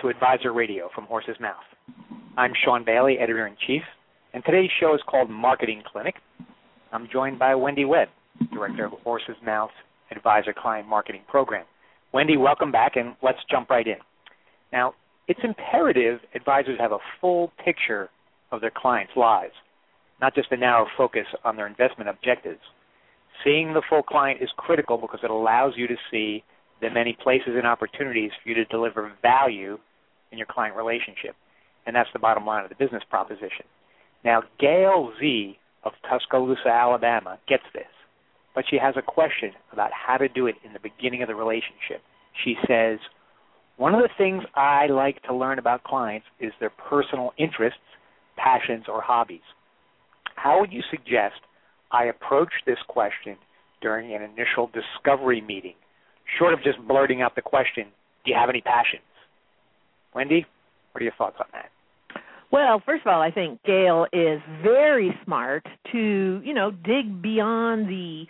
Advisor Radio from Horse's Mouth. I'm Sean Bailey, Editor-in-Chief, and today's show is called Marketing Clinic. I'm joined by Wendy Webb, Director of Horse's Mouth Advisor Client Marketing Program. Wendy, welcome back, and let's jump right in. Now, it's imperative advisors have a full picture of their clients' lives, not just a narrow focus on their investment objectives. Seeing the full client is critical because it allows you to see the many places and opportunities for you to deliver value in your client relationship. And that's the bottom line of the business proposition. Now, Gail Z. of Tuscaloosa, Alabama, gets this, but she has a question about how to do it in the beginning of the relationship. She says, one of the things I like to learn about clients is their personal interests, passions, or hobbies. How would you suggest I approach this question during an initial discovery meeting, short of just blurting out the question, do you have any passions? Wendy, what are your thoughts on that? Well, first of all, I think Gail is very smart to, dig beyond the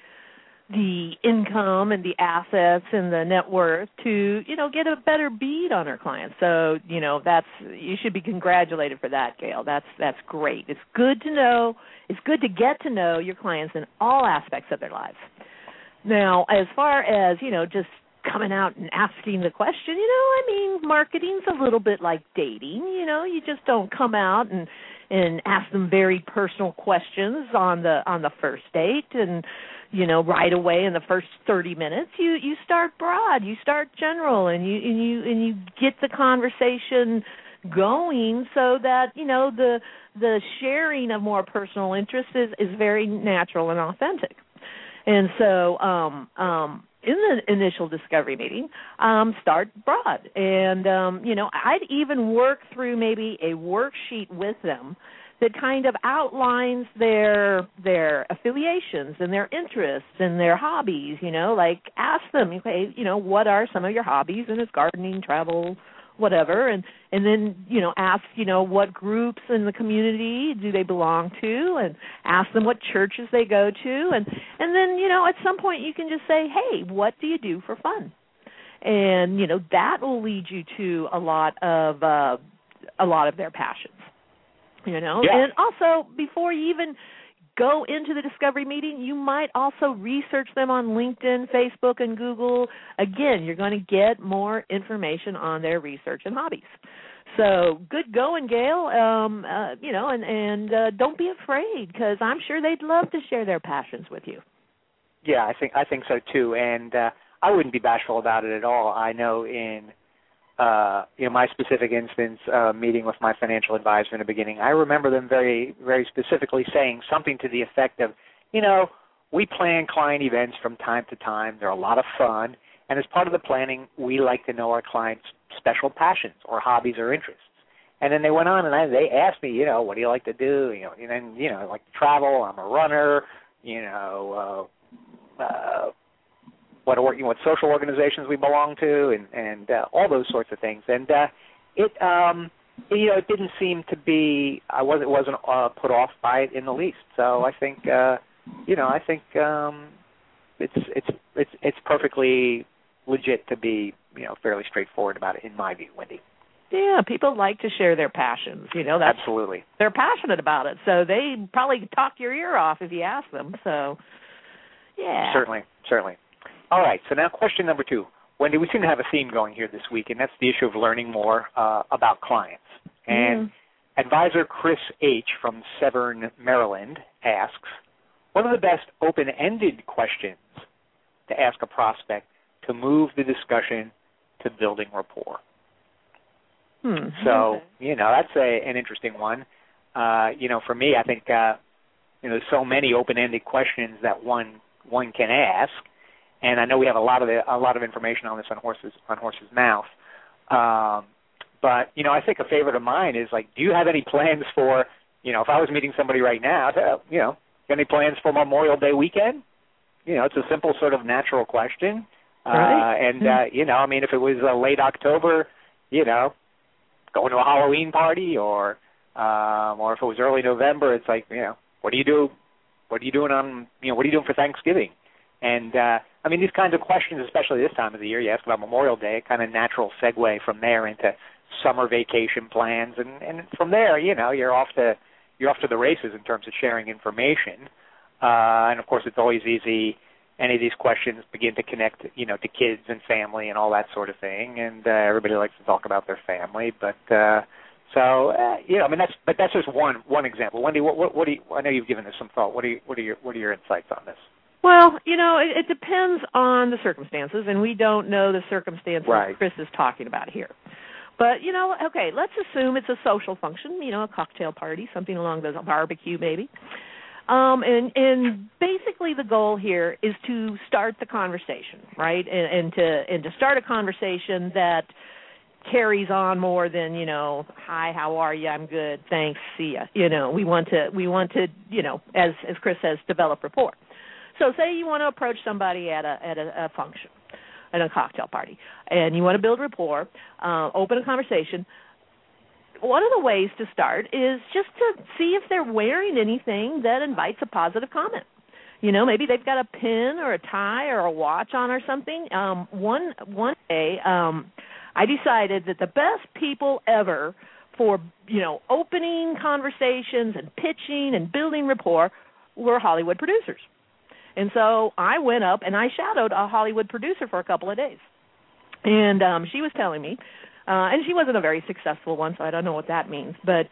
income and the assets and the net worth to, get a better bead on her clients. So, you should be congratulated for that, Gail. That's great. It's good to know. It's good to get to know your clients in all aspects of their lives. Now, as far as, just coming out and asking the question, marketing's a little bit like dating. You just don't come out and ask them very personal questions on the first date and, right away in the first 30 minutes. You start broad, you start general, and you get the conversation going so that, the sharing of more personal interests is very natural and authentic. And so in the initial discovery meeting, start broad. And, I'd even work through maybe a worksheet with them that kind of outlines their affiliations and their interests and their hobbies, like ask them, okay, what are some of your hobbies? And it's gardening, travel, whatever, and then, ask, what groups in the community do they belong to, and ask them what churches they go to, and then, at some point you can just say, hey, what do you do for fun? And, that will lead you to a lot of their passions, Yeah. And also, before you even go into the discovery meeting, you might also research them on LinkedIn, Facebook, and Google. Again, you're going to get more information on their research and hobbies. So good going, Gail. And don't be afraid, because I'm sure they'd love to share their passions with you. Yeah, I think so too, and I wouldn't be bashful about it at all. I know in my specific instance, meeting with my financial advisor in the beginning, I remember them very, very specifically saying something to the effect of, we plan client events from time to time. They're a lot of fun. And as part of the planning, we like to know our clients' special passions or hobbies or interests. And then they went on and they asked me, what do you like to do? And then, I like to travel. I'm a runner. What social organizations we belong to, and all those sorts of things. And it didn't seem to be. I wasn't put off by it in the least. So I think it's perfectly legit to be fairly straightforward about it, in my view, Wendy. Yeah, people like to share their passions. Absolutely. They're passionate about it, so they probably talk your ear off if you ask them. So, yeah. Certainly. All right, so now question number 2. Wendy, we seem to have a theme going here this week, and that's the issue of learning more about clients. And advisor Chris H. from Severn, Maryland asks, what are the best open-ended questions to ask a prospect to move the discussion to building rapport? So, that's an interesting one. For me, I think, there's so many open-ended questions that one can ask. And I know we have a lot of information on this on Horse's Mouth. But I think a favorite of mine is do you have any plans for, if I was meeting somebody right now, got any plans for Memorial Day weekend? It's a simple sort of natural question. Right. If it was late October, going to a Halloween party, or if it was early November, it's what do you do? What are you doing what are you doing for Thanksgiving? And these kinds of questions, especially this time of the year, you ask about Memorial Day, a kind of natural segue from there into summer vacation plans, and from there, you're off to the races in terms of sharing information. And of course, it's always easy. Any of these questions begin to connect, to kids and family and all that sort of thing, and everybody likes to talk about their family. But that's just one example. Wendy, what do you? I know you've given this some thought. What are your insights on this? Well, it depends on the circumstances, and we don't know the circumstances Chris is talking about here. But, okay, let's assume it's a social function, a cocktail party, something along those, a barbecue maybe. And basically the goal here is to start the conversation, right, and to start a conversation that carries on more than, hi, how are you? I'm good, thanks, see ya. We want to, as Chris says, develop rapport. So say you want to approach somebody at a function, at a cocktail party, and you want to build rapport, open a conversation. One of the ways to start is just to see if they're wearing anything that invites a positive comment. Maybe they've got a pin or a tie or a watch on or something. One day, I decided that the best people ever for, opening conversations and pitching and building rapport were Hollywood producers. And so I went up and I shadowed a Hollywood producer for a couple of days. And she was telling me, and she wasn't a very successful one, so I don't know what that means. But,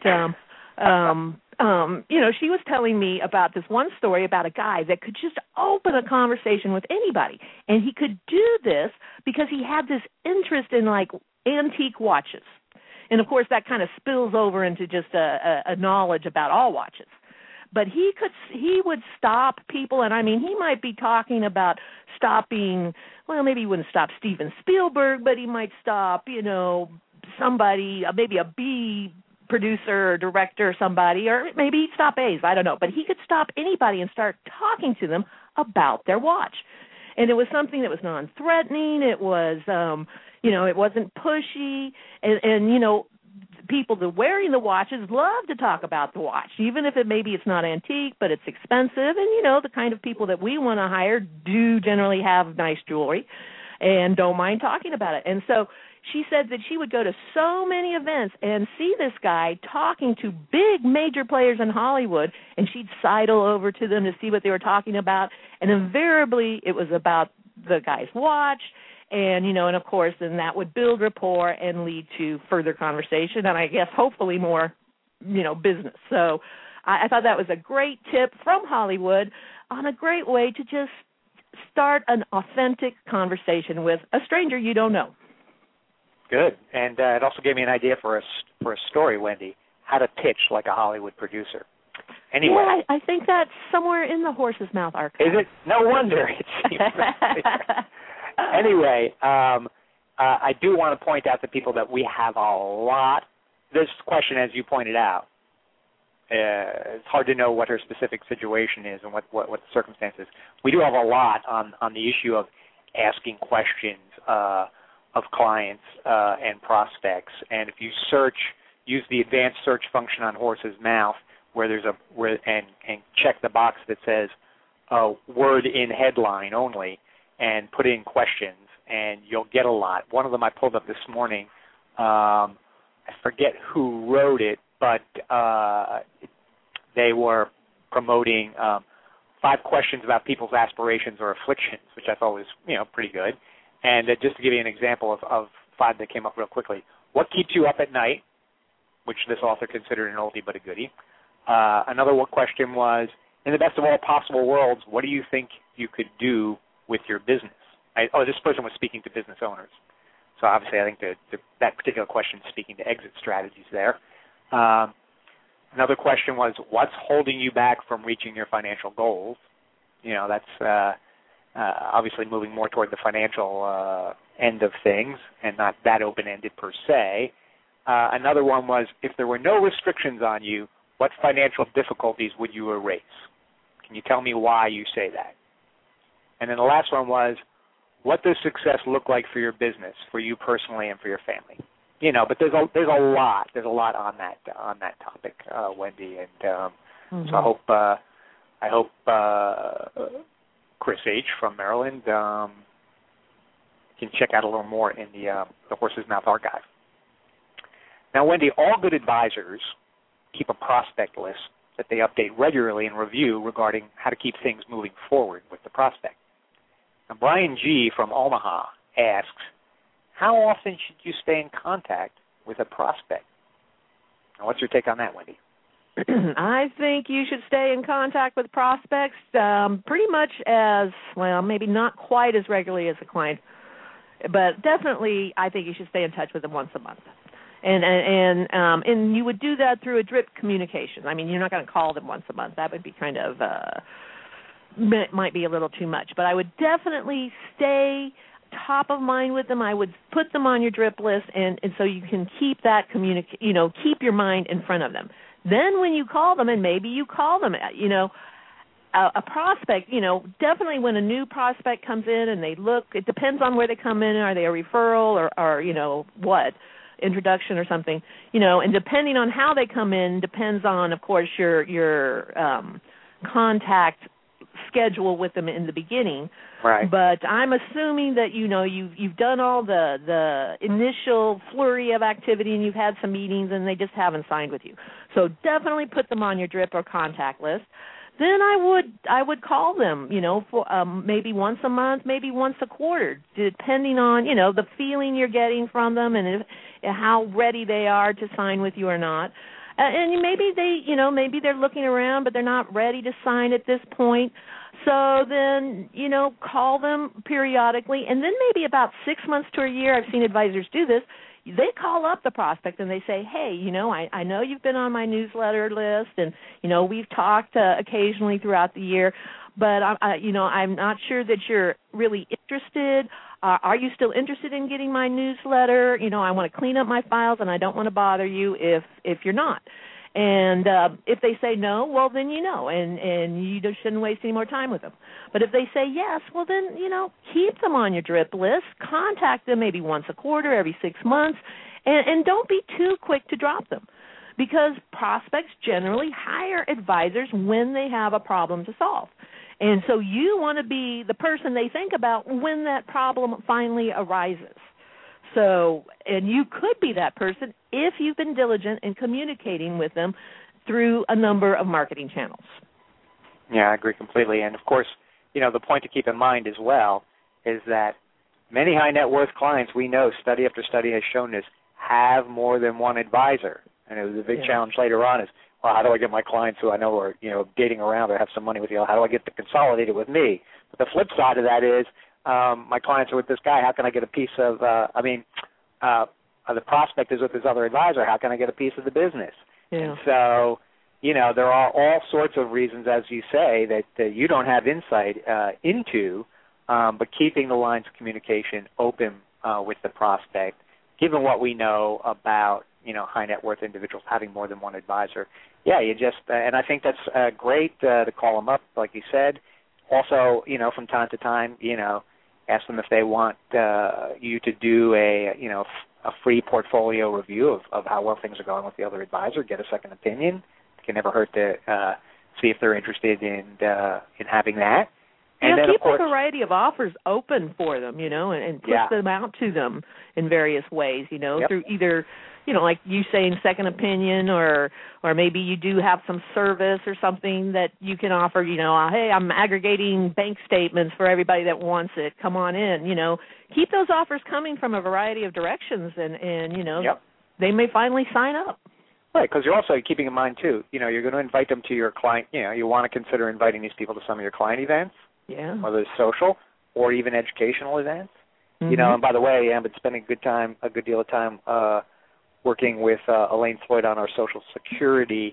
she was telling me about this one story about a guy that could just open a conversation with anybody. And he could do this because he had this interest in, antique watches. And, of course, that kind of spills over into just a knowledge about all watches. But he would stop people, and he might be talking about stopping, well, maybe he wouldn't stop Steven Spielberg, but he might stop, somebody, maybe a B producer or director or somebody, or maybe he'd stop A's, I don't know. But he could stop anybody and start talking to them about their watch. And it was something that was non-threatening. It was, it wasn't pushy, and people that wearing the watches love to talk about the watch, even if maybe it's not antique, but it's expensive. And, the kind of people that we want to hire do generally have nice jewelry and don't mind talking about it. And so she said that she would go to so many events and see this guy talking to big major players in Hollywood, and she'd sidle over to them to see what they were talking about. And invariably it was about the guy's watch. And, and of course, then that would build rapport and lead to further conversation and I guess hopefully more, business. So I thought that was a great tip from Hollywood on a great way to just start an authentic conversation with a stranger you don't know. Good. And it also gave me an idea for a story, Wendy, how to pitch like a Hollywood producer. Anyway. Yeah, I think that's somewhere in the Horse's Mouth archive. Is it? No wonder. It seems that. Anyway, I do want to point out to people that we have a lot. This question, as you pointed out, it's hard to know what her specific situation is and what the circumstances. We do have a lot on the issue of asking questions of clients and prospects. And if you use the advanced search function on Horse's Mouth, and check the box that says word in headline only, and put in questions, and you'll get a lot. One of them I pulled up this morning. I forget who wrote it, but they were promoting 5 questions about people's aspirations or afflictions, which I thought was, pretty good. And just to give you an example of 5 that came up real quickly. What keeps you up at night, which this author considered an oldie but a goodie. Another question was, in the best of all possible worlds, what do you think you could do with your business? This person was speaking to business owners. So obviously I think that particular question is speaking to exit strategies there. Another question was, what's holding you back from reaching your financial goals? That's obviously moving more toward the financial end of things and not that open-ended per se. Another one was, if there were no restrictions on you, what financial difficulties would you erase? Can you tell me why you say that? And then the last one was, what does success look like for your business, for you personally and for your family? But there's a lot on that topic, Wendy, and so I hope Chris H. from Maryland can check out a little more in the Horse's Mouth archive. Now, Wendy, all good advisors keep a prospect list that they update regularly and review regarding how to keep things moving forward with the prospect. Now, Brian G. from Omaha asks, how often should you stay in contact with a prospect? Now, what's your take on that, Wendy? I think you should stay in contact with prospects pretty much as, well, maybe not quite as regularly as a client, but definitely I think you should stay in touch with them once a month. And you would do that through a drip communication. I mean, you're not going to call them once a month. That would be kind of, might be a little too much. But I would definitely stay top of mind with them. I would put them on your drip list, and so you can keep that keep your mind in front of them. Then when you call them, and maybe you call them, a prospect, definitely when a new prospect comes in and they look, it depends on where they come in. Are they a referral or what? Introduction or something, and depending on how they come in depends on, of course, your contact schedule with them in the beginning. Right. But I'm assuming that you've done all the initial flurry of activity and you've had some meetings and they just haven't signed with you. So definitely put them on your drip or contact list. Then I would call them, for maybe once a month, maybe once a quarter, depending on the feeling you're getting from them and how ready they are to sign with you or not. And maybe maybe they're looking around, but they're not ready to sign at this point. So then, call them periodically, and then maybe about 6 months to a year. I've seen advisors do this. They call up the prospect and they say, hey, I know you've been on my newsletter list and, we've talked occasionally throughout the year, but, I'm not sure that you're really interested. Are you still interested in getting my newsletter? I want to clean up my files and I don't want to bother you if you're not. And if they say no, well, then and you just shouldn't waste any more time with them. But if they say yes, well, then, keep them on your drip list. Contact them maybe once a quarter, every 6 months, and don't be too quick to drop them because prospects generally hire advisors when they have a problem to solve. And so you want to be the person they think about when that problem finally arises. So, and you could be that person if you've been diligent in communicating with them through a number of marketing channels. Yeah, I agree completely. And, of course, the point to keep in mind as well is that many high net worth clients we know, study after study has shown this, have more than one advisor. And it was a big challenge later on is, well, how do I get my clients who I know are, dating around or have some money with you, how do I get to consolidate it with me? But the flip side of that is, my clients are with this guy. How can I get a piece of, the prospect is with this other advisor. How can I get a piece of the business? Yeah. And so, there are all sorts of reasons, as you say, that you don't have insight into, but keeping the lines of communication open with the prospect, given what we know about, high net worth individuals having more than one advisor. Yeah, and I think that's great to call them up, like you said. Also, from time to time, ask them if they want you to do a free portfolio review of how well things are going with the other advisor. Get a second opinion. It can never hurt to see if they're interested in having that. And then, keep of course, a variety of offers open for them, and push them out to them in various ways, through either, like you saying second opinion or maybe you do have some service or something that you can offer, hey, I'm aggregating bank statements for everybody that wants it. Come on in, Keep those offers coming from a variety of directions and they may finally sign up. Right, because you're also keeping in mind, too, you're going to invite them to your client, you want to consider inviting these people to some of your client events. Yeah. Whether it's social or even educational events. Mm-hmm. And by the way, I've been spending a good deal of time working with Elaine Floyd on our Social Security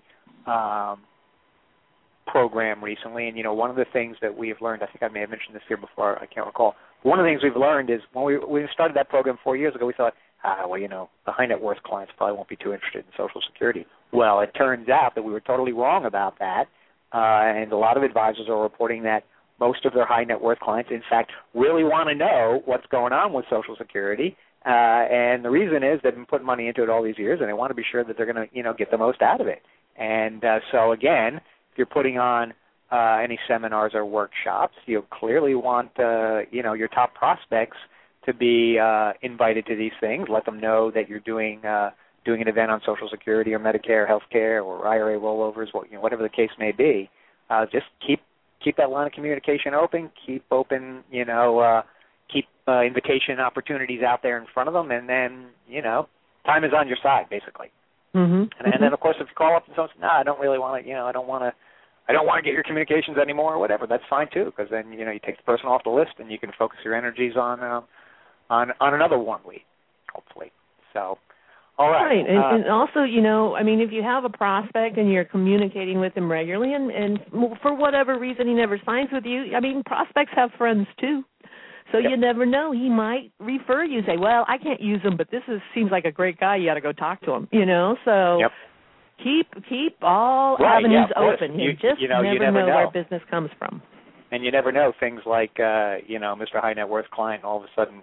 program recently. And, one of the things that we have learned, I think I may have mentioned this here before, I can't recall. One of the things we've learned is when we started that program 4 years ago, we thought, the high net worth clients probably won't be too interested in Social Security. Well, it turns out that we were totally wrong about that. And a lot of advisors are reporting that most of their high net worth clients, in fact, really want to know what's going on with Social Security. And the reason is they've been putting money into it all these years, and they want to be sure that they're going to, get the most out of it. And so, again, if you're putting on any seminars or workshops, you clearly want, your top prospects to be invited to these things. Let them know that you're doing doing an event on Social Security or Medicare, healthcare, or IRA rollovers, whatever the case may be, just keep that line of communication open. Keep open, keep invitation opportunities out there in front of them, and then time is on your side, basically. And then, of course, if you call up and someone says, "No, I don't really want to, I don't want to get your communications anymore," or whatever, that's fine too, because then you take the person off the list and you can focus your energies on another one lead, hopefully. So, all right. Right, and also, if you have a prospect and you're communicating with him regularly, and for whatever reason he never signs with you, prospects have friends too. So you never know. He might refer you, say, "Well, I can't use him, but seems like a great guy. You got to go talk to him." So keep all avenues open. You just never know where business comes from. And you never know things like Mr. High Net Worth client. All of a sudden,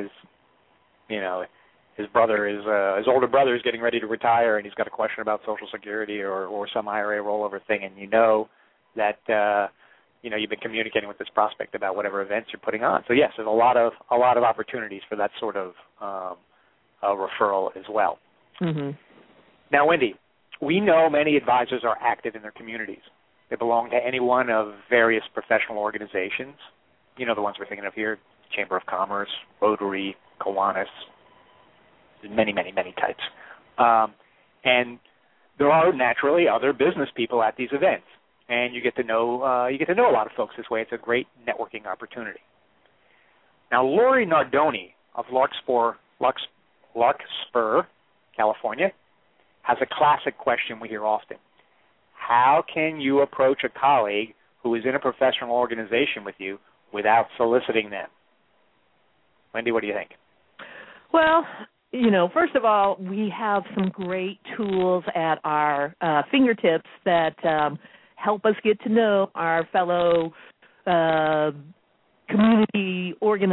his brother his older brother is getting ready to retire, and he's got a question about Social Security or some IRA rollover thing, and that. You've been communicating with this prospect about whatever events you're putting on. So yes, there's a lot of opportunities for that sort of referral as well. Now, Wendy, we know many advisors are active in their communities. They belong to any one of various professional organizations. The ones we're thinking of here: Chamber of Commerce, Rotary, Kiwanis, many, many, many types. And there are naturally other business people at these events. And you get to know a lot of folks this way. It's a great networking opportunity. Now, Lori Nardoni of Larkspur, California, has a classic question we hear often. How can you approach a colleague who is in a professional organization with you without soliciting them? Wendy, what do you think? Well, first of all, we have some great tools at our fingertips that help us get to know our fellow community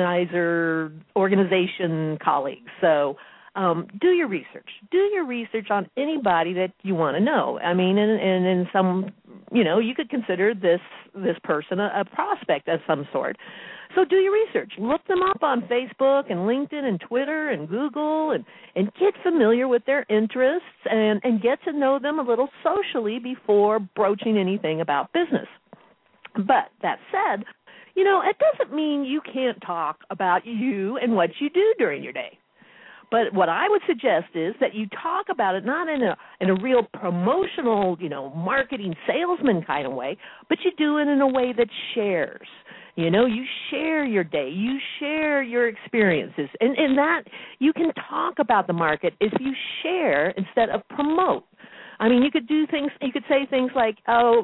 organization colleagues. So do your research. Do your research on anybody that you want to know. And in some, you could consider this person a prospect of some sort. So do your research. Look them up on Facebook and LinkedIn and Twitter and Google and get familiar with their interests and get to know them a little socially before broaching anything about business. But that said, it doesn't mean you can't talk about you and what you do during your day. But what I would suggest is that you talk about it not in a real promotional, marketing salesman kind of way, but you do it in a way that shares. You share your day, you share your experiences, and that you can talk about the market if you share instead of promote. You could do things. You could say things like,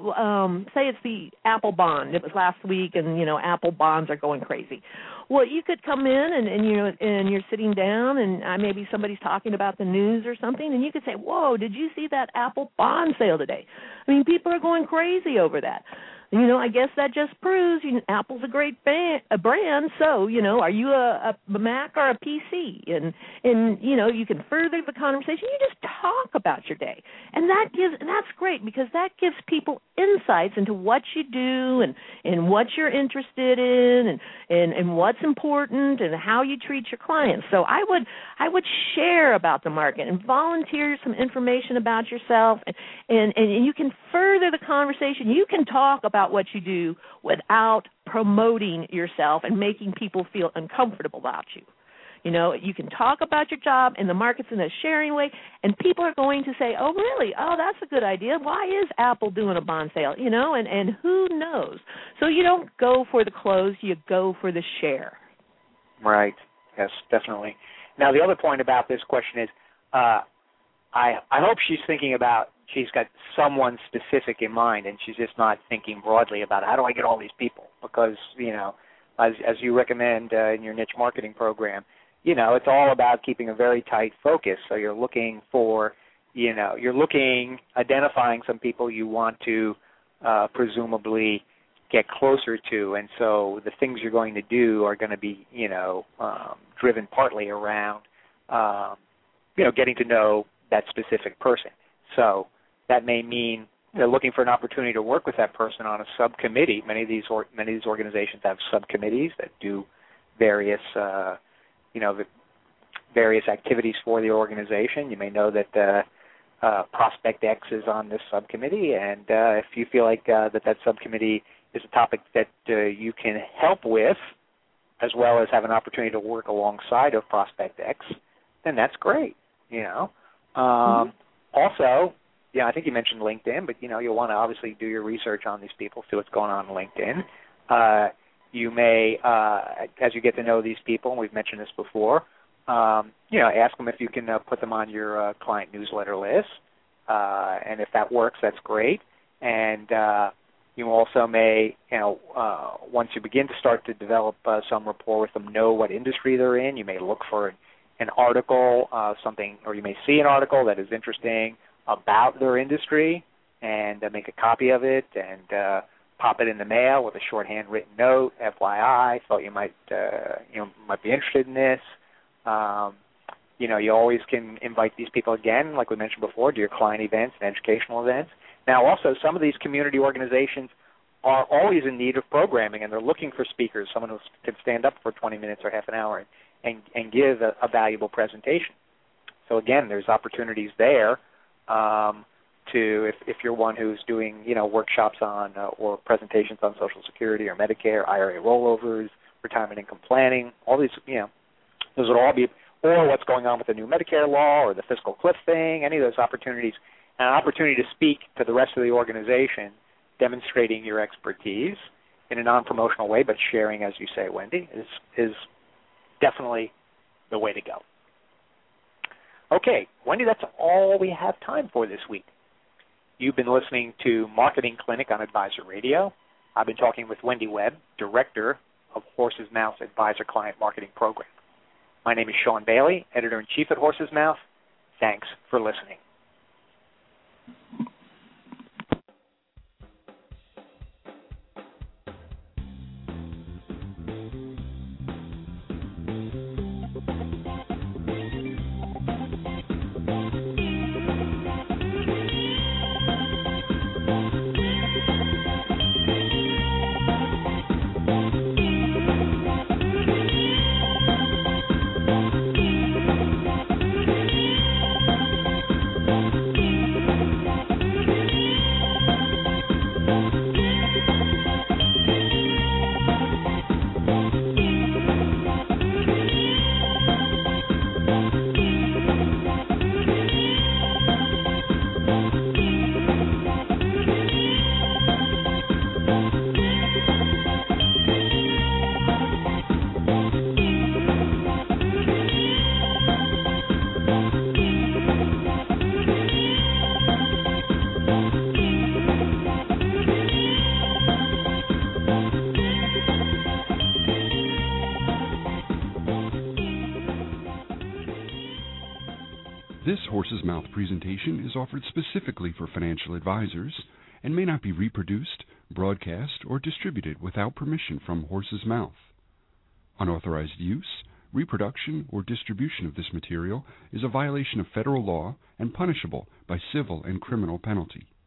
say it's the Apple bond. It was last week, and Apple bonds are going crazy. Well, you could come in and you're sitting down, and maybe somebody's talking about the news or something, and you could say, "Whoa, did you see that Apple bond sale today? People are going crazy over that." I guess that just proves Apple's a great brand. So, are you a Mac or a PC? And you can further the conversation. You just talk about your day, and that's great because that gives people insights into what you do and what you're interested in and what's important and how you treat your clients. So I would share about the market and volunteer some information about yourself, and you can further the conversation. You can talk about what you do without promoting yourself and making people feel uncomfortable about you. You can talk about your job and the market's in a sharing way, and people are going to say, "Oh, really? Oh, that's a good idea. Why is Apple doing a bond sale?" And who knows? So you don't go for the close, you go for the share. Right. Yes, definitely. Now, the other point about this question is I hope she's got someone specific in mind, and she's just not thinking broadly about how do I get all these people, because, as you recommend in your niche marketing program, it's all about keeping a very tight focus. So you're looking for, identifying some people you want to presumably get closer to, and so the things you're going to do are going to be, driven partly around, getting to know that specific person. So that may mean they're looking for an opportunity to work with that person on a subcommittee. Many of these organizations have subcommittees that do various various activities for the organization. You may know that Prospect X is on this subcommittee, and if you feel like that subcommittee is a topic that you can help with, as well as have an opportunity to work alongside of Prospect X, then that's great. Also, I think you mentioned LinkedIn, but you'll want to obviously do your research on these people, see what's going on LinkedIn. You may, as you get to know these people, and we've mentioned this before, ask them if you can put them on your client newsletter list, and if that works, that's great. And you also may, once you begin to start to develop some rapport with them, know what industry they're in. You may look for an article, something, or you may see an article that is interesting about their industry, and make a copy of it and pop it in the mail with a shorthand written note. FYI, thought you might be interested in this. You always can invite these people again, like we mentioned before, to your client events and educational events. Now, also, some of these community organizations are always in need of programming, and they're looking for speakers, someone who can stand up for 20 minutes or half an hour and give a valuable presentation. So, again, there's opportunities there if you're one who's doing, workshops on or presentations on Social Security or Medicare, IRA rollovers, retirement income planning, all these, those would all be, or what's going on with the new Medicare law or the fiscal cliff thing, any of those opportunities, and an opportunity to speak to the rest of the organization, demonstrating your expertise in a non-promotional way, but sharing, as you say, Wendy, is definitely the way to go. Okay, Wendy, that's all we have time for this week. You've been listening to Marketing Clinic on Advisor Radio. I've been talking with Wendy Webb, Director of Horse's Mouth Advisor Client Marketing Program. My name is Sean Bailey, Editor-in-Chief at Horse's Mouth. Thanks for listening. This Horse's Mouth presentation is offered specifically for financial advisors and may not be reproduced, broadcast, or distributed without permission from Horse's Mouth. Unauthorized use, reproduction, or distribution of this material is a violation of federal law and punishable by civil and criminal penalty.